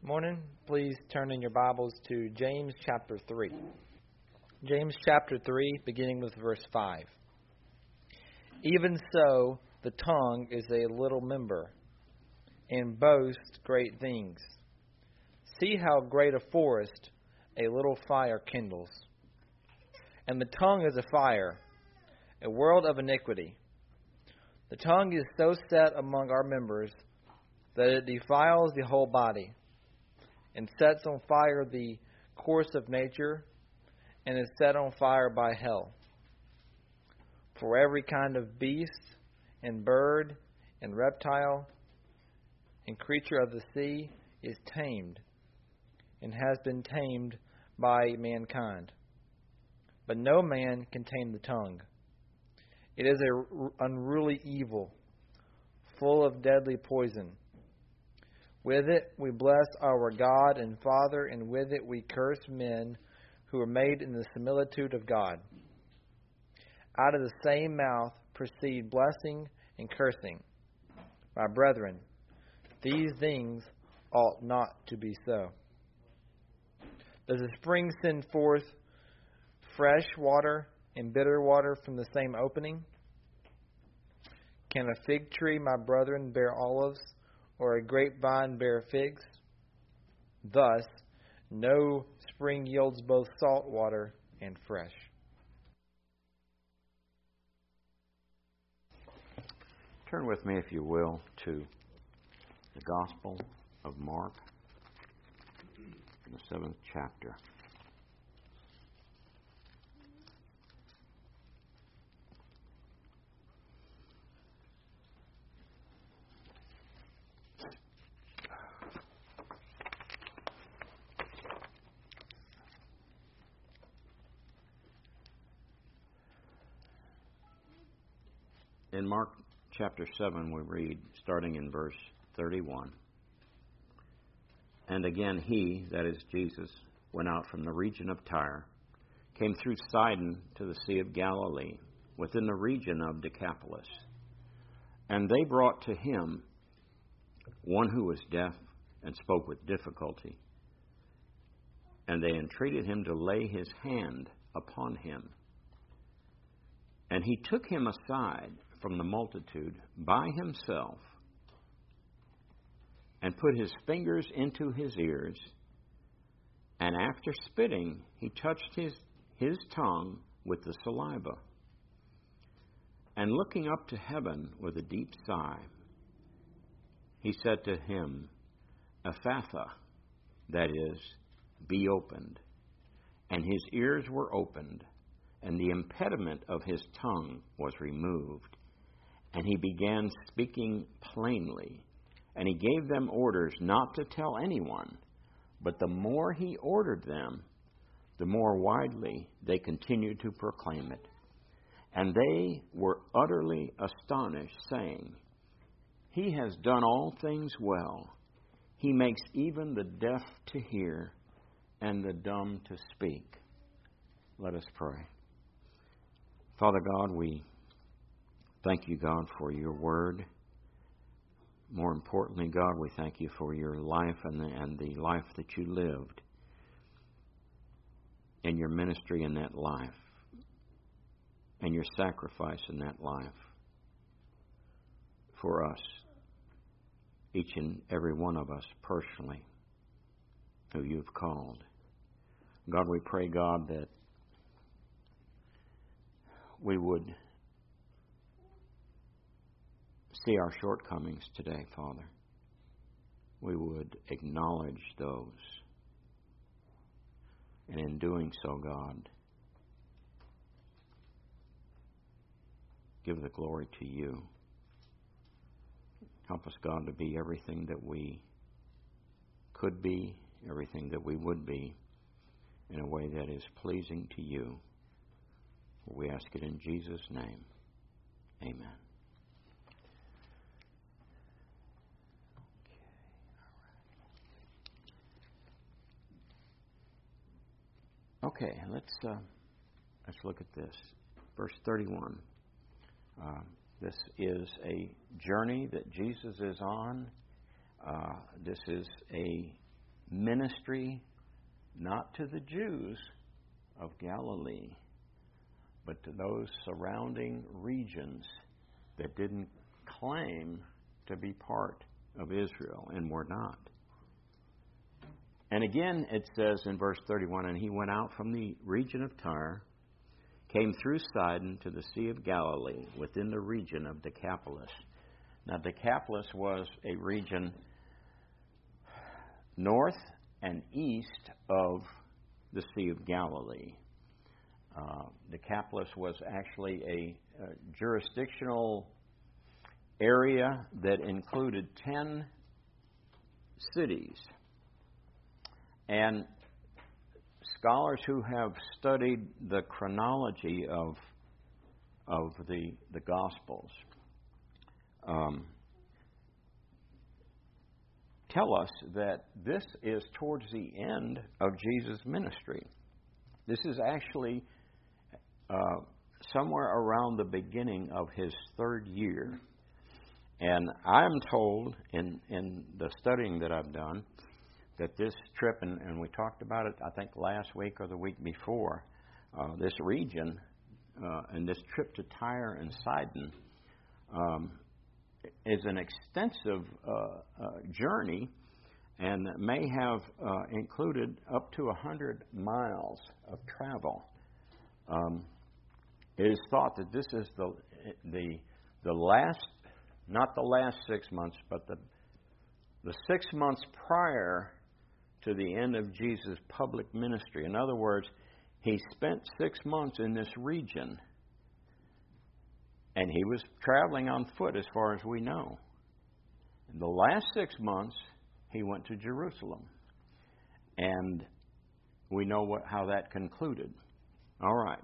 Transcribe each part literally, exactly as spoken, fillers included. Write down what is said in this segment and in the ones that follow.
Morning. Please turn in your Bibles to James chapter three. James chapter three, beginning with verse five. Even so, the tongue is a little member, and boasts great things. See how great a forest a little fire kindles. And the tongue is a fire, a world of iniquity. The tongue is so set among our members that it defiles the whole body, and sets on fire the course of nature, and is set on fire by hell. For every kind of beast, and bird, and reptile, and creature of the sea is tamed, and has been tamed by mankind. But no man can tame the tongue. It is an unruly evil, full of deadly poison. With it we bless our God and Father, and with it we curse men who are made in the similitude of God. Out of the same mouth proceed blessing and cursing. My brethren, these things ought not to be so. Does a spring send forth fresh water and bitter water from the same opening? Can a fig tree, my brethren, bear olives, or a grapevine bear figs? Thus, no spring yields both salt water and fresh. Turn with me, if you will, to the Gospel of Mark, in the seventh chapter. In Mark chapter seven, we read, starting in verse thirty-one, And again he, that is Jesus, went out from the region of Tyre, came through Sidon to the Sea of Galilee, within the region of Decapolis. And they brought to him one who was deaf and spoke with difficulty. And they entreated him to lay his hand upon him. And he took him aside from the multitude by himself, and put his fingers into his ears, and after spitting, he touched his, his tongue with the saliva. And looking up to heaven with a deep sigh, he said to him, Ephphatha, that is, be opened. And his ears were opened, and the impediment of his tongue was removed. And he began speaking plainly, and he gave them orders not to tell anyone. But the more he ordered them, the more widely they continued to proclaim it. And they were utterly astonished, saying, He has done all things well. He makes even the deaf to hear and the dumb to speak. Let us pray. Father God, we thank you, God, for your word. More importantly, God, we thank you for your life and the, and the life that you lived, and your ministry in that life, and your sacrifice in that life for us, each and every one of us personally, who you've called. God, we pray, God, that we would see our shortcomings today, Father. We would acknowledge those. And in doing so, God, give the glory to you. Help us, God, to be everything that we could be, everything that we would be, in a way that is pleasing to you. We ask it in Jesus' name. Amen. Okay, let's uh, let's look at this. Verse thirty-one. Uh, this is a journey that Jesus is on. Uh, this is a ministry not to the Jews of Galilee, but to those surrounding regions that didn't claim to be part of Israel and were not. And again, it says in verse thirty-one, and he went out from the region of Tyre, came through Sidon to the Sea of Galilee, within the region of Decapolis. Now, Decapolis was a region north and east of the Sea of Galilee. Uh, Decapolis was actually a, a jurisdictional area that included ten cities. And scholars who have studied the chronology of of the the Gospels um, tell us that this is towards the end of Jesus' ministry. This is actually uh, somewhere around the beginning of his third year. And I'm told in, in the studying that I've done that this trip, and, and we talked about it, I think, last week or the week before, uh, this region uh, and this trip to Tyre and Sidon um, is an extensive uh, uh, journey and may have uh, included up to one hundred miles of travel. Um, it is thought that this is the the the last, not the last six months, but the the six months prior to the end of Jesus' public ministry. In other words, he spent six months in this region, and he was traveling on foot as far as we know. In the last six months, he went to Jerusalem, and we know what how that concluded. All right.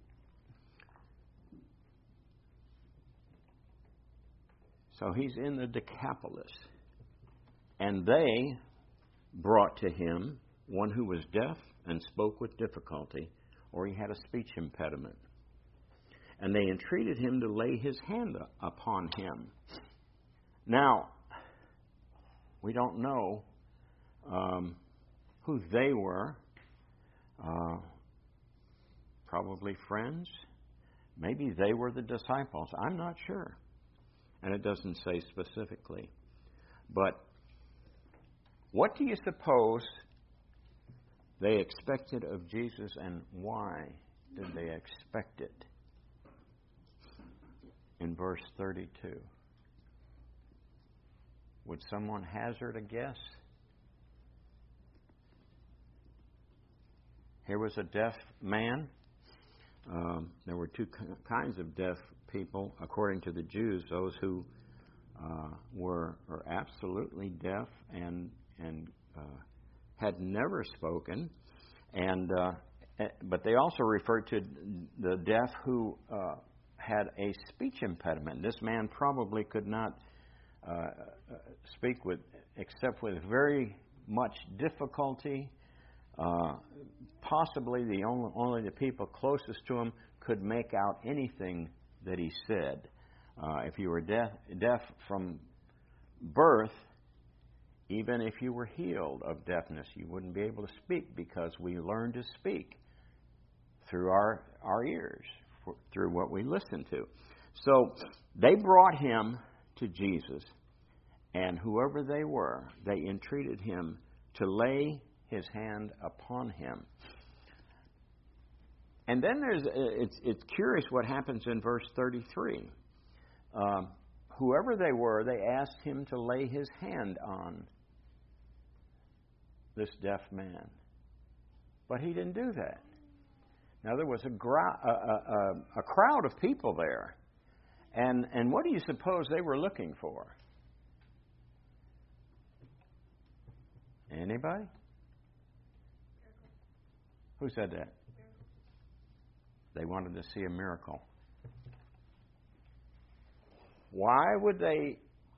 So he's in the Decapolis, and they brought to him one who was deaf and spoke with difficulty, or he had a speech impediment. And they entreated him to lay his hand upon him. Now, we don't know um, who they were. Uh, probably friends. Maybe they were the disciples. I'm not sure. And it doesn't say specifically. But what do you suppose they expected of Jesus, and why did they expect it? In verse thirty-two. Would someone hazard a guess? Here was a deaf man. Um, there were two kinds of deaf people, according to the Jews, those who uh, were, were absolutely deaf and and uh, had never spoken, and uh, but they also referred to the deaf who uh, had a speech impediment. This man probably could not uh, speak with, except with very much difficulty. Uh, possibly the only, only the people closest to him could make out anything that he said. Uh, if you were deaf, deaf from birth, even if you were healed of deafness, you wouldn't be able to speak, because we learn to speak through our, our ears, for, through what we listen to. So they brought him to Jesus, and whoever they were, they entreated him to lay his hand upon him. And then there's it's it's curious what happens in verse thirty-three. Um, whoever they were, they asked him to lay his hand on this deaf man, but he didn't do that. Now there was a, gra- a, a, a crowd of people there, and and what do you suppose they were looking for? Anybody? Who said that? They wanted to see a miracle. Why would they?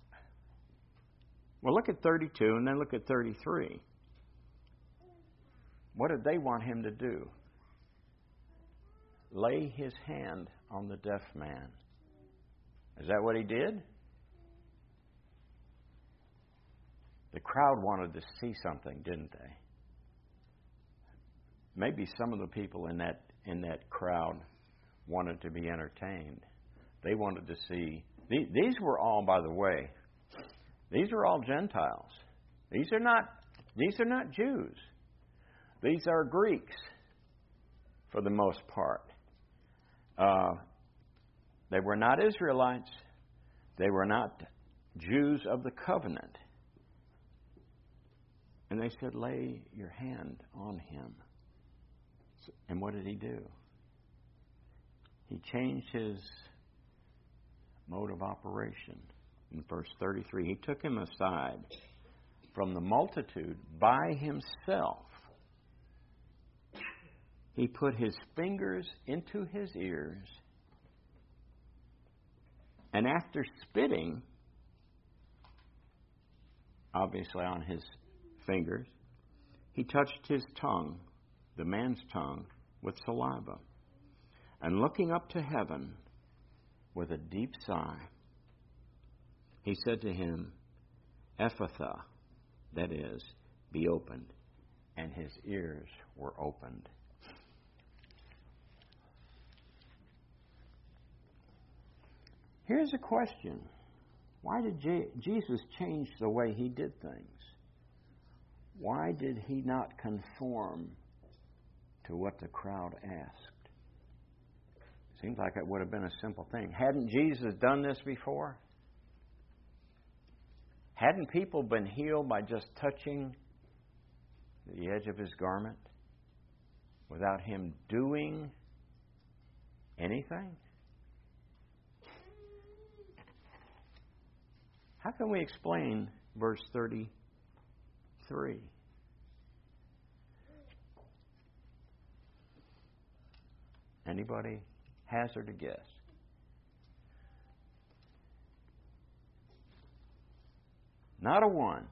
Well, look at thirty-two and then look at thirty-three. What did they want him to do? Lay his hand on the deaf man. Is that what he did? The crowd wanted to see something, didn't they? Maybe some of the people in that in that crowd wanted to be entertained. They wanted to see. These were all, by the way, these are all Gentiles. These are not. These are not Jews. These are Greeks, for the most part. Uh, they were not Israelites. They were not Jews of the covenant. And they said, lay your hand on him. And what did he do? He changed his mode of operation. In verse thirty-three, he took him aside from the multitude by himself. He put his fingers into his ears, and after spitting, obviously on his fingers, he touched his tongue, the man's tongue, with saliva. And looking up to heaven with a deep sigh, he said to him, Ephphatha, that is, be opened. And his ears were opened. Here's a question. Why did Je- Jesus change the way he did things? Why did he not conform to what the crowd asked? Seems like it would have been a simple thing. Hadn't Jesus done this before? Hadn't people been healed by just touching the edge of his garment without him doing anything? How can we explain verse thirty-three? Anybody hazard a guess? Not a one.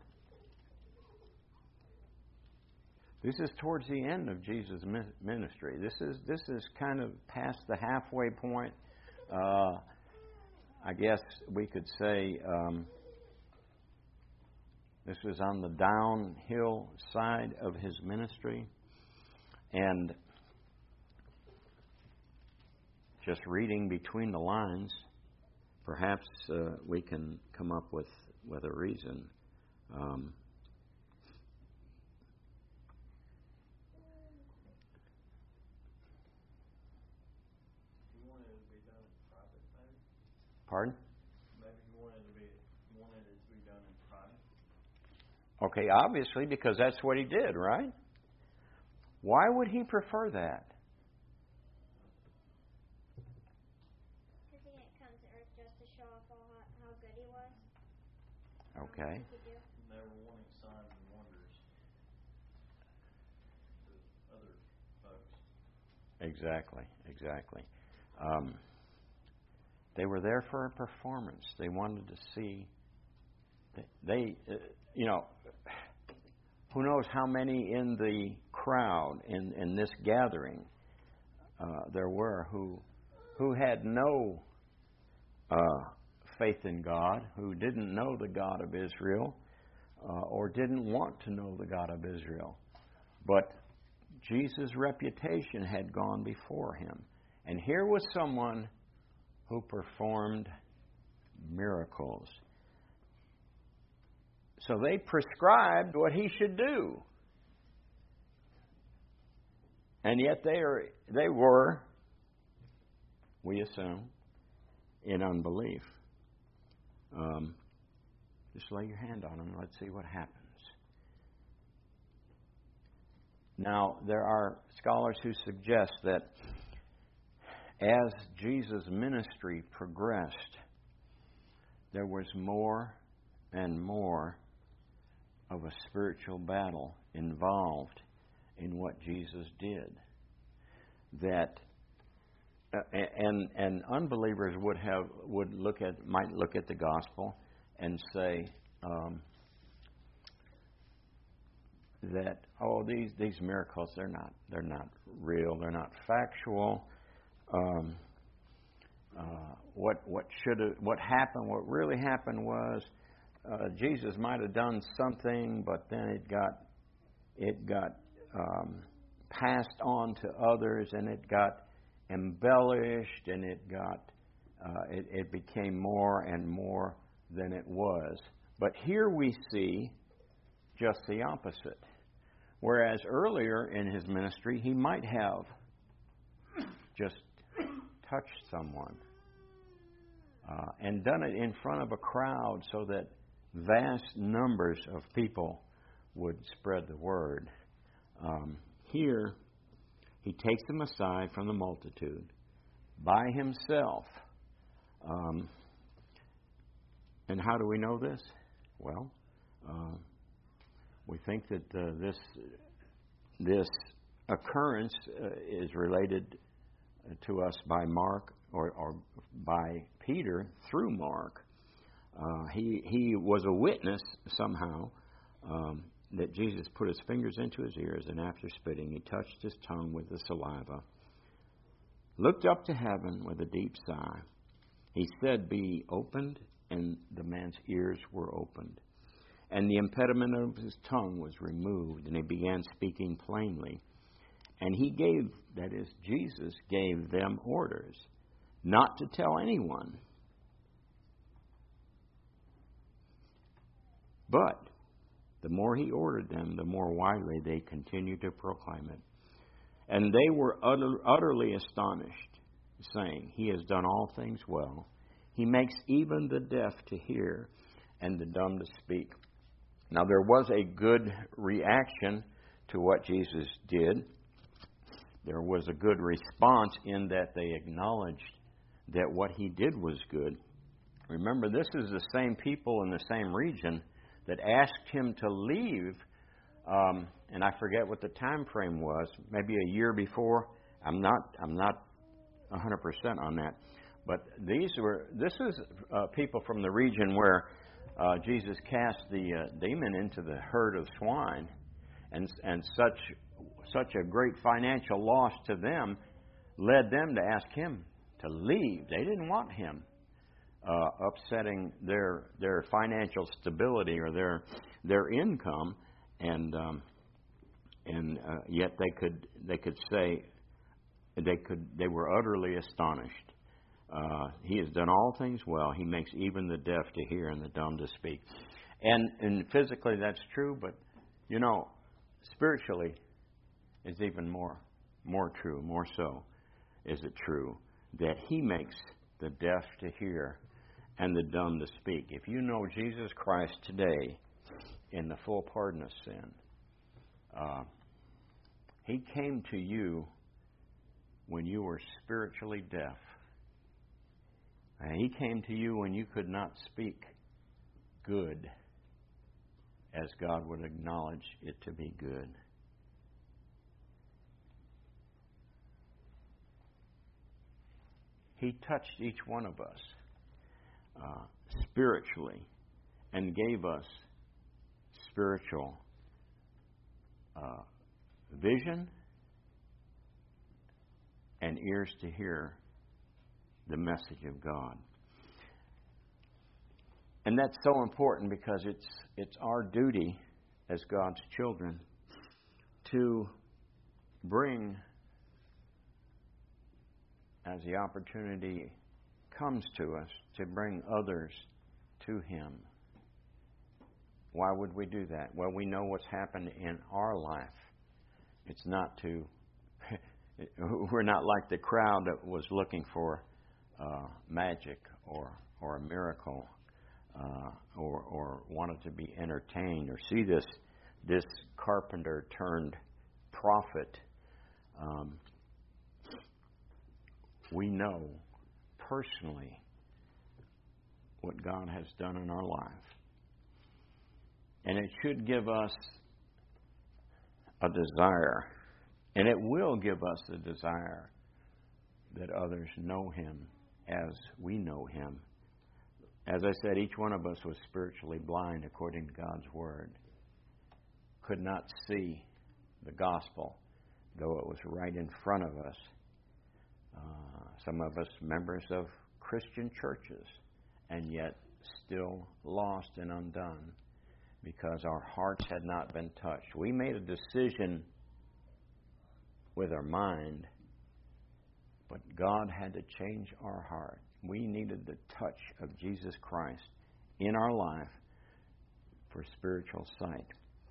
This is towards the end of Jesus' ministry. This is this is kind of past the halfway point. Uh, I guess we could say um, this was on the downhill side of his ministry. And just reading between the lines, perhaps uh, we can come up with, with a reason. Um, You wanted it to be done in private, maybe? Pardon? Maybe you wanted it to be you wanted it to be done in private. Okay, obviously, because that's what he did, right? Why would he prefer that? Because he didn't come to earth just to show off all how, how good he was. Okay. He could do. They were wanting signs and wonders to other folks. Exactly, exactly. Um, they were there for a performance. They wanted to see. They, uh, you know, who knows how many in the crowd in, in this gathering uh, there were who who had no uh, faith in God, who didn't know the God of Israel, uh, or didn't want to know the God of Israel. But Jesus' reputation had gone before him. And here was someone who performed miracles. So they prescribed what he should do. And yet they are they were, we assume, in unbelief. Um, just lay your hand on them and let's see what happens. Now, there are scholars who suggest that as Jesus' ministry progressed, there was more and more of a spiritual battle involved in what Jesus did. That uh, and and unbelievers would have would look at might look at the gospel and say um, that oh these these miracles they're not they're not real, they're not factual. Um, uh, what what should have, what happened? What really happened was uh, Jesus might have done something, but then it got it got um, passed on to others, and it got embellished, and it got uh, it, it became more and more than it was. But here we see just the opposite. Whereas earlier in his ministry, he might have just touched someone uh, and done it in front of a crowd so that vast numbers of people would spread the word. Um, here, he takes them aside from the multitude by himself. Um, and how do we know this? Well, uh, we think that uh, this this occurrence uh, is related to us by Mark or, or by Peter through Mark. Uh, he he was a witness somehow um, that Jesus put his fingers into his ears, and after spitting, he touched his tongue with the saliva, looked up to heaven with a deep sigh. He said, "Be opened," and the man's ears were opened. And the impediment of his tongue was removed, and he began speaking plainly. And he gave, that is, Jesus gave them orders not to tell anyone. But the more he ordered them, the more widely they continued to proclaim it. And they were utter, utterly astonished, saying, "He has done all things well. He makes even the deaf to hear and the dumb to speak." Now, there was a good reaction to what Jesus did. There was a good response in that they acknowledged that what he did was good. Remember, this is the same people in the same region that asked him to leave, um, and I forget what the time frame was, maybe a year before. I'm not I'm not one hundred percent on that. But these were this is uh, people from the region where Uh, Jesus cast the uh, demon into the herd of swine, and and such such a great financial loss to them led them to ask him to leave. They didn't want him uh, upsetting their their financial stability or their their income, and um, and uh, yet they could they could say they could they were utterly astonished. Uh, he has done all things well. He makes even the deaf to hear and the dumb to speak. And, and physically that's true, but, you know, spiritually it's even more, more true, more so is it true that he makes the deaf to hear and the dumb to speak. If you know Jesus Christ today in the full pardon of sin, uh, he came to you when you were spiritually deaf. And he came to you when you could not speak good as God would acknowledge it to be good. He touched each one of us uh, spiritually and gave us spiritual uh, vision and ears to hear the message of God. And that's so important because it's it's our duty as God's children to bring, as the opportunity comes to us, to bring others to Him. Why would we do that? Well, we know what's happened in our life. It's not to, we're not like the crowd that was looking for uh, magic or, or a miracle uh, or, or wanted to be entertained or see this, this carpenter turned prophet. Um, we know personally what God has done in our life. And it should give us a desire, and it will give us a desire that others know Him as we know Him. As I said, each one of us was spiritually blind according to God's Word. Could not see the gospel, though it was right in front of us. Uh, some of us members of Christian churches, and yet still lost and undone because our hearts had not been touched. We made a decision with our mind, but God had to change our heart. We needed the touch of Jesus Christ in our life for spiritual sight.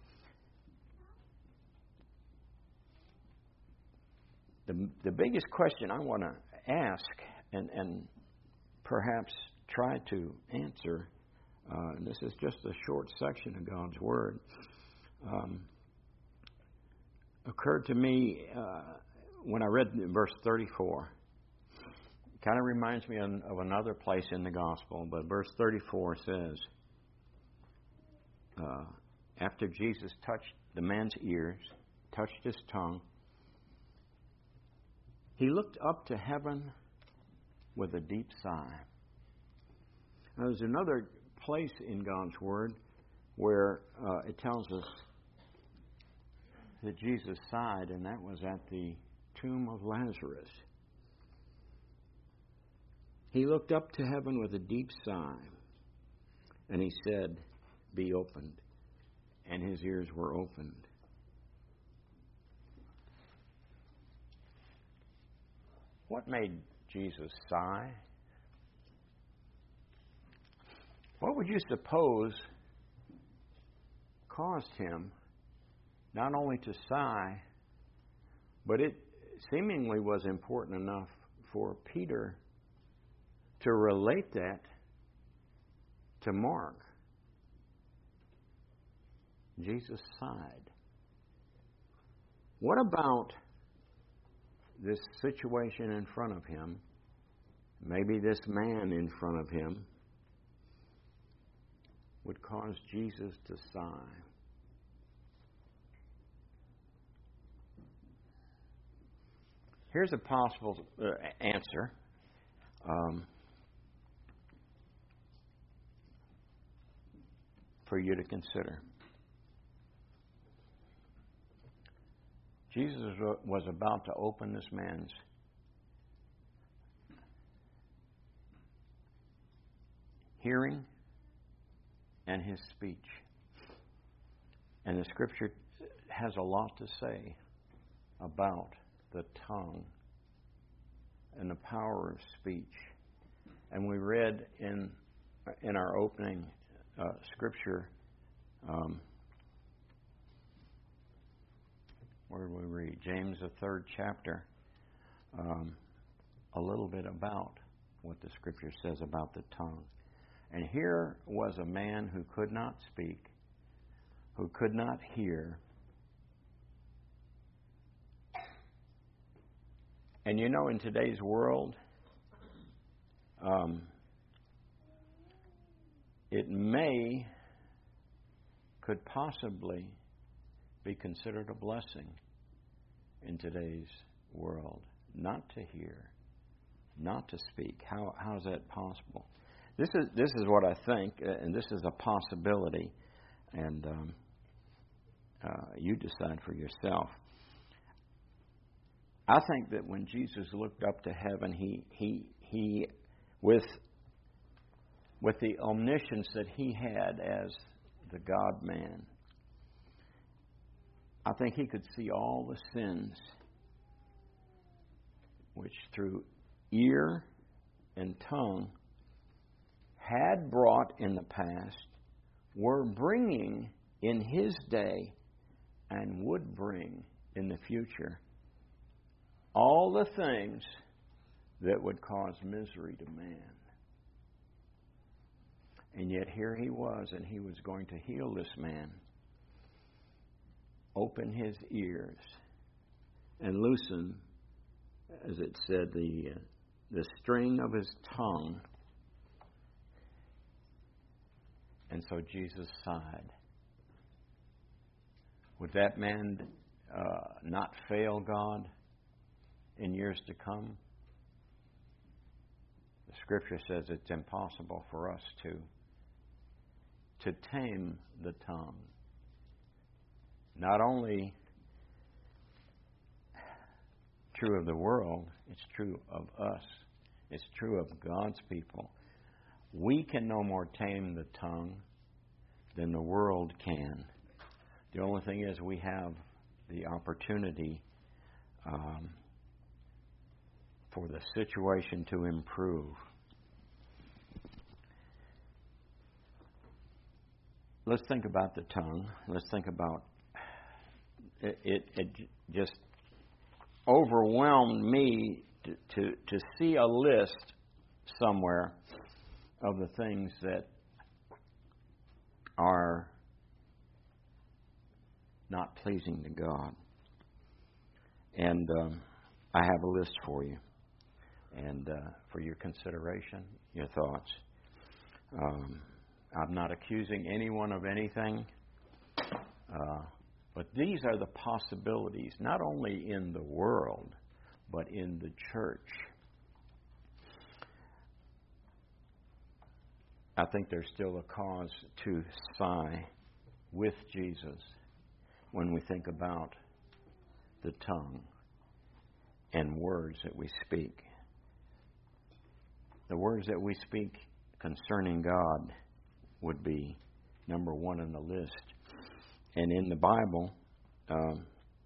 The, the biggest question I want to ask and, and perhaps try to answer, uh, and this is just a short section of God's Word, um, occurred to me uh, when I read verse thirty-four. It kind of reminds me of, of another place in the Gospel, but verse thirty-four says, uh, after Jesus touched the man's ears, touched his tongue, he looked up to heaven with a deep sigh. Now, there's another place in God's Word where uh, it tells us that Jesus sighed, and that was at the tomb of Lazarus. He looked up to heaven with a deep sigh, and he said, "Be opened." And his ears were opened. What made Jesus sigh? What would you suppose caused him not only to sigh, but it seemingly was important enough for Peter to relate that to Mark? Jesus sighed. What about this situation in front of him, maybe this man in front of him, would cause Jesus to sigh? Here's a possible uh, answer. Um, for you to consider. Jesus was about to open this man's hearing and his speech. And the Scripture has a lot to say about the tongue and the power of speech. And we read in in our opening uh, Scripture, um, where did we read? James, the third chapter, um, a little bit about what the Scripture says about the tongue. And here was a man who could not speak, who could not hear. And you know, in today's world, um, it may, could possibly be considered a blessing in today's world not to hear, not to speak. How how is that possible? This is this is what I think, and this is a possibility, and um, uh, you decide for yourself. I think that when Jesus looked up to heaven, he he he with with the omniscience that he had as the God-man, I think he could see all the sins which through ear and tongue had brought in the past, were bringing in his day, and would bring in the future all the things that would cause misery to man. And yet here he was, and he was going to heal this man, open his ears, and loosen, as it said, the uh, the string of his tongue. And so Jesus sighed. Would that man uh, not fail God in years to come? The Scripture says it's impossible for us to to tame the tongue. Not only true of the world, it's true of us. It's true of God's people. we can no more tame the tongue than the world can. The only thing is we have the opportunity um, for the situation to improve. Let's think about the tongue. Let's think about it. It, it just overwhelmed me to, to, to see a list somewhere of the things that are not pleasing to God. And um, I have a list for you, and uh, for your consideration, your thoughts. Um, I'm not accusing anyone of anything, uh, but these are the possibilities, not only in the world, but in the church. I think there's still a cause to sigh with Jesus when we think about the tongue and words that we speak. The words that we speak concerning God would be number one on the list. And in the Bible, um,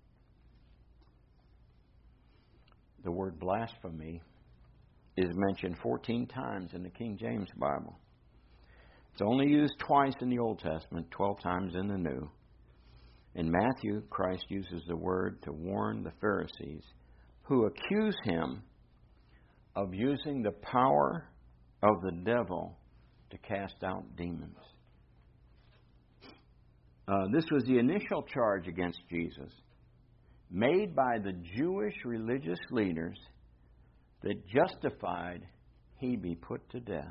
the word blasphemy is mentioned fourteen times in the King James Bible. It's only used twice in the Old Testament, twelve times in the New. In Matthew, Christ uses the word to warn the Pharisees who accuse him of using the power of the devil to cast out demons. Uh, this was the initial charge against Jesus, made by the Jewish religious leaders that justified he be put to death.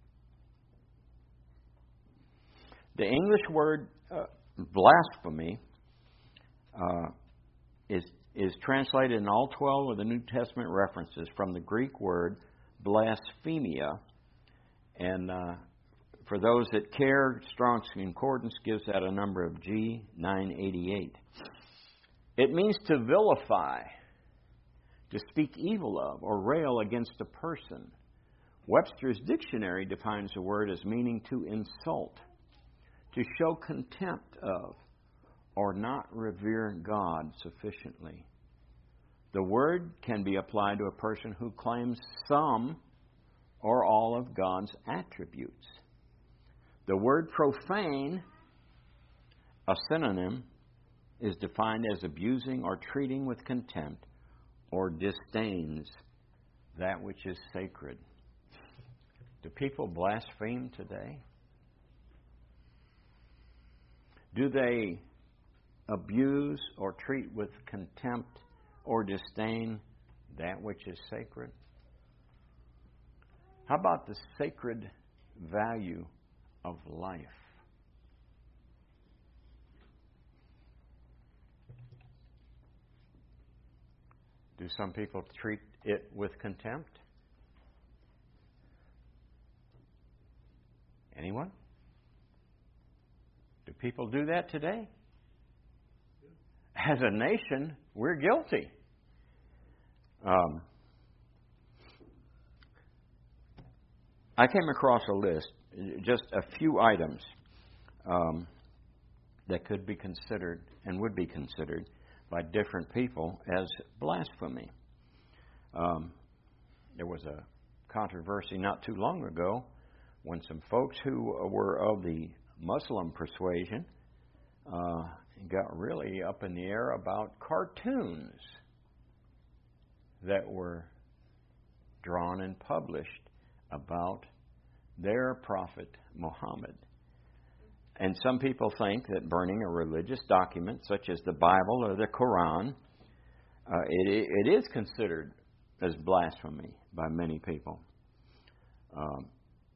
The English word uh, blasphemy uh, is is translated in all twelve of the New Testament references from the Greek word blasphemia. And uh, for those that care, Strong's Concordance gives that a number of G nine eighty-eight. It means to vilify, to speak evil of, or rail against a person. Webster's dictionary defines the word as meaning to insult, to show contempt of, or not revere God sufficiently. The word can be applied to a person who claims some or all of God's attributes. The word profane, a synonym, is defined as abusing or treating with contempt or disdains that which is sacred. Do people blaspheme today? Do they abuse or treat with contempt or disdain that which is sacred? How about the sacred value of life? Do some people treat it with contempt? Anyone? Do people do that today? As a nation, we're guilty. Um, I came across a list, just a few items um, that could be considered and would be considered by different people as blasphemy. Um, there was a controversy not too long ago when some folks who were of the Muslim persuasion uh, got really up in the air about cartoons that were drawn and published about their prophet Muhammad. And some people think that burning a religious document such as the Bible or the Quran, uh, it, it is considered as blasphemy by many people. Um,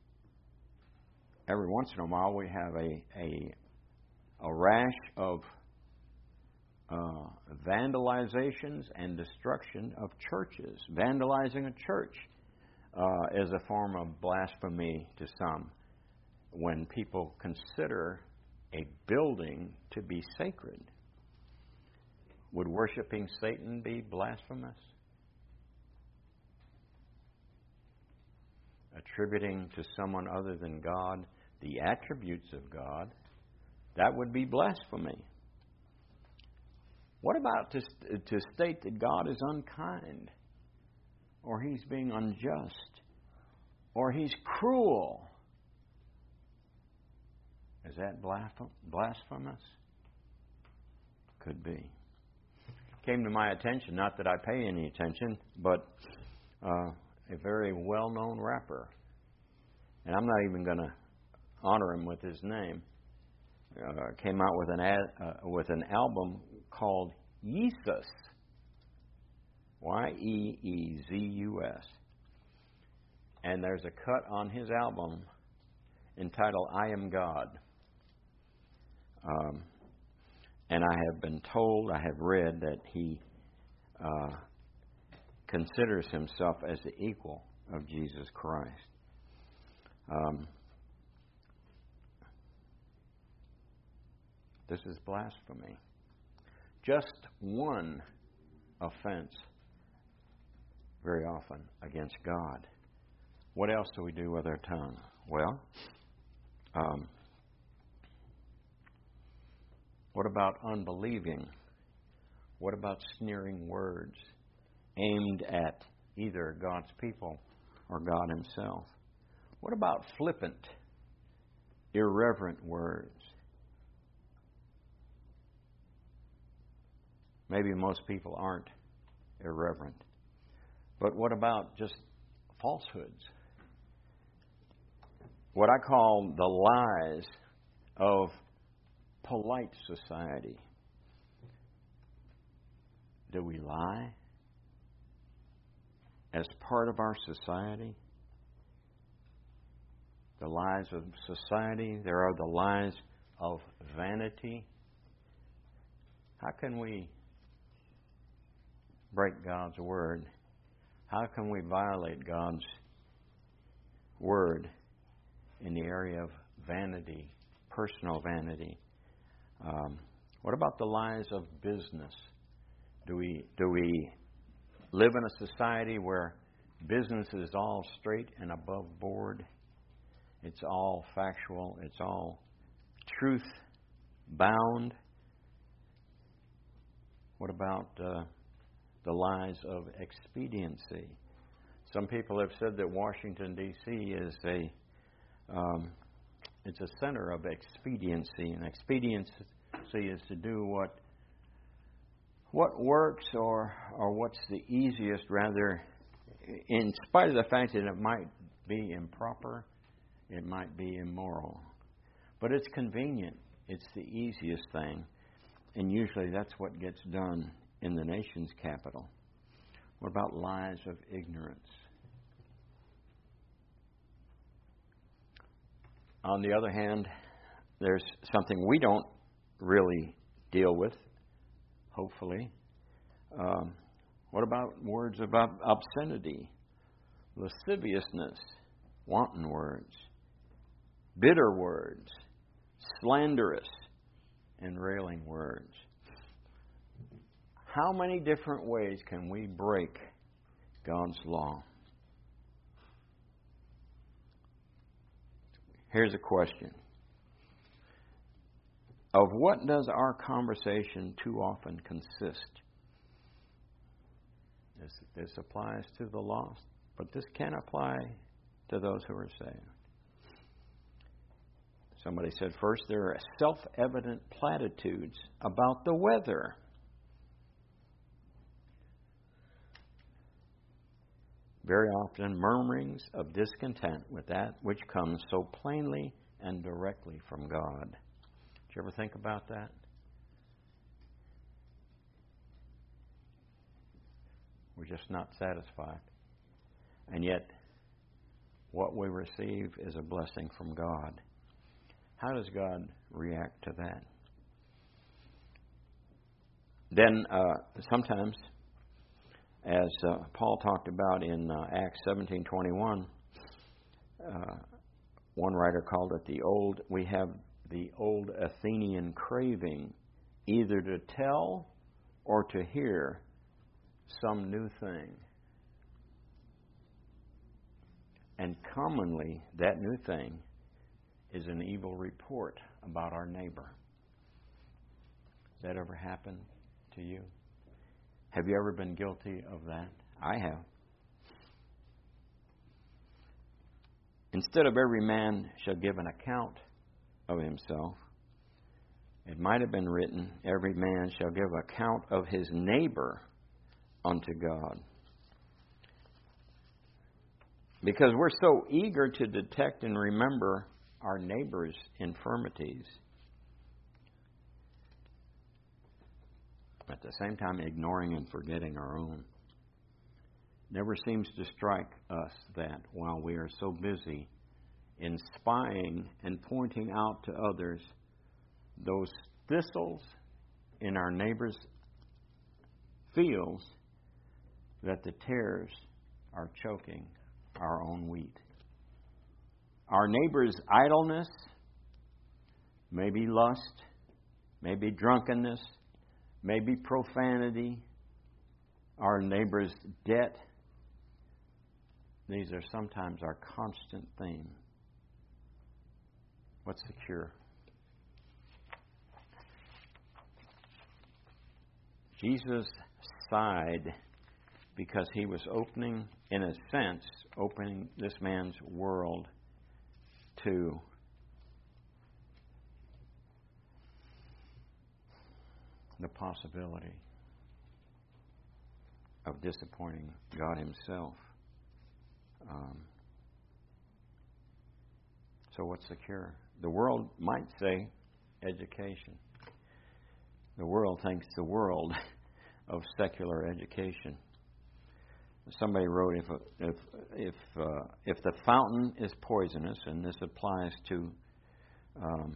every once in a while we have a a, a rash of uh, vandalizations and destruction of churches. Vandalizing a church uh, is a form of blasphemy to some when people consider a building to be sacred. Would worshiping Satan be blasphemous? A attributing to someone other than God the attributes of God, that would be blasphemy. What about to, to state that God is unkind, or He's being unjust, or He's cruel? Is that blasphemous? Could be. Came to my attention, not that I pay any attention, but uh, a very well-known rapper, and I'm not even going to honor him with his name, uh, came out with an ad, uh, with an album called Yeezus, Y E E Z U S, and there's a cut on his album entitled "I Am God." Um, and I have been told, I have read that he uh, considers himself as the equal of Jesus Christ. Um, this is blasphemy. Just one offense, very often, against God. What else do we do with our tongue? Well, um, what about unbelieving? What about sneering words aimed at either God's people or God Himself? What about flippant, irreverent words? Maybe most people aren't irreverent. But what about just falsehoods? What I call the lies of polite society. Do we lie as part of our society? The lies of society, there are the lies of vanity. How can we break God's word? How can we violate God's word in the area of vanity, personal vanity? Um, what about the lies of business? Do we do we live in a society where business is all straight and above board? It's all factual. It's all truth bound. What about uh, the lies of expediency? Some people have said that Washington, D C is a um, it's a center of expediency, and expediency is to do what what works or or what's the easiest, rather, in spite of the fact that it might be improper, it might be immoral. But it's convenient. It's the easiest thing. And usually that's what gets done in the nation's capital. What about lies of ignorance? On the other hand, there's something we don't really deal with, hopefully. Um, what about words about obscenity, lasciviousness, wanton words, bitter words, slanderous and railing words? How many different ways can we break God's law? Here's a question. Of what does our conversation too often consist? This, this applies to the lost, but this can apply to those who are saved. Somebody said first, there are self-evident platitudes about the weather. Very often murmurings of discontent with that which comes so plainly and directly from God. Did you ever think about that? We're just not satisfied. And yet, what we receive is a blessing from God. How does God react to that? Then, uh, sometimes, as uh, Paul talked about in uh, Acts seventeen twenty-one, uh, one writer called it the old, we have the old Athenian craving, either to tell or to hear some new thing. And commonly, that new thing is an evil report about our neighbor. Has that ever happened to you? Have you ever been guilty of that? I have. Instead of every man shall give an account of himself, it might have been written, every man shall give account of his neighbor unto God. Because we're so eager to detect and remember our neighbor's infirmities, at the same time ignoring and forgetting our own. Never seems to strike us that while we are so busy in spying and pointing out to others those thistles in our neighbor's fields, that the tares are choking our own wheat. Our neighbor's idleness, maybe lust, maybe drunkenness, maybe profanity, our neighbor's debt. These are sometimes our constant theme. What's the cure? Jesus sighed because he was opening, in a sense, opening this man's world to the possibility of disappointing God himself. Um, so what's the cure? The world might say education. The world thinks the world of secular education. Somebody wrote, if if if uh, if the fountain is poisonous, and this applies to um,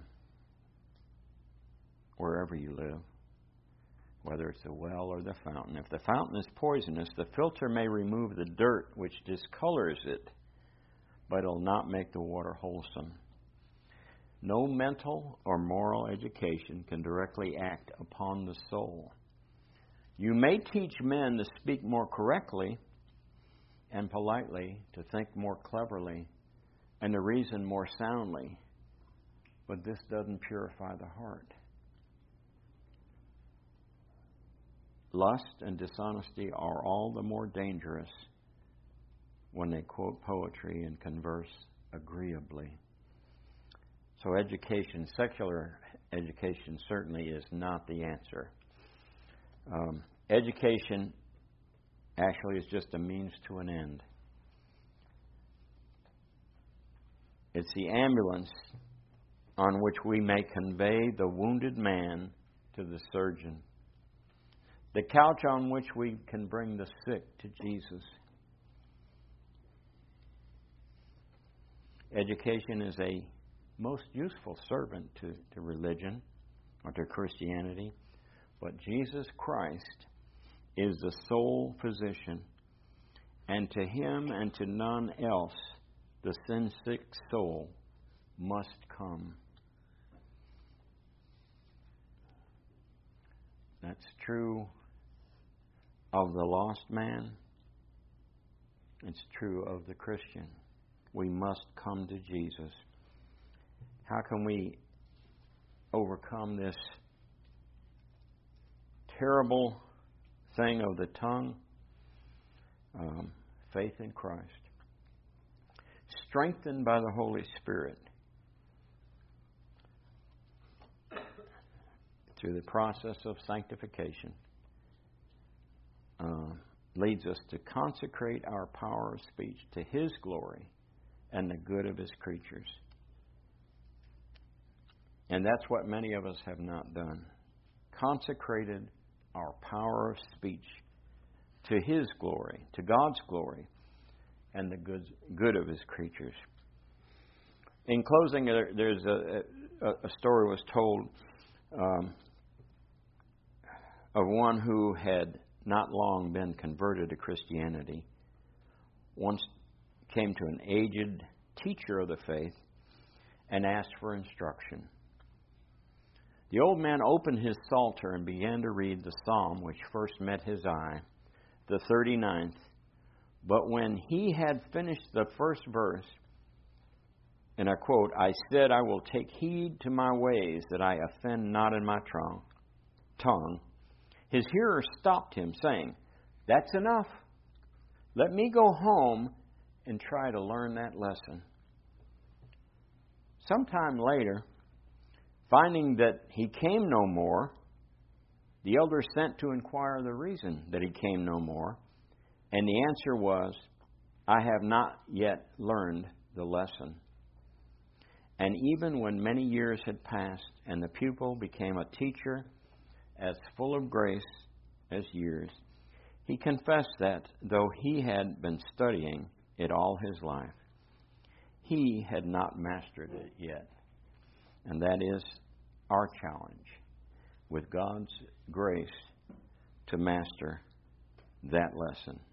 wherever you live, whether it's the well or the fountain, if the fountain is poisonous, the filter may remove the dirt which discolors it, but it'll not make the water wholesome. No mental or moral education can directly act upon the soul. You may teach men to speak more correctly and politely, to think more cleverly, and to reason more soundly, but this doesn't purify the heart. Lust and dishonesty are all the more dangerous when they quote poetry and converse agreeably. So education, secular education, certainly is not the answer. Um, education actually is just a means to an end. It's the ambulance on which we may convey the wounded man to the surgeon. The couch on which we can bring the sick to Jesus. Education is a most useful servant to, to religion or to Christianity, but Jesus Christ is the sole physician, and to him and to none else the sin-sick soul must come. That's true of the lost man. It's true of the Christian. We must come to Jesus. How can we overcome this terrible thing of the tongue? Um, faith in Christ. Strengthened by the Holy Spirit through the process of sanctification, uh, leads us to consecrate our power of speech to His glory and the good of His creatures. And that's what many of us have not done. Consecrated our power of speech to His glory, to God's glory, and the good, good of His creatures. In closing, there's a, a, a story was told um, of one who had not long been converted to Christianity. Once came to an aged teacher of the faith and asked for instruction. The old man opened his psalter and began to read the psalm which first met his eye, the thirty-ninth, But when he had finished the first verse, and I quote, I said, I will take heed to my ways, that I offend not in my tongue. His hearers stopped him, saying, that's enough. Let me go home and try to learn that lesson. Sometime later, finding that he came no more, the elders sent to inquire the reason that he came no more. And the answer was, I have not yet learned the lesson. And even when many years had passed, and the pupil became a teacher as full of grace as years, he confessed that, though he had been studying it all his life, he had not mastered it yet. And that is our challenge, with God's grace, to master that lesson.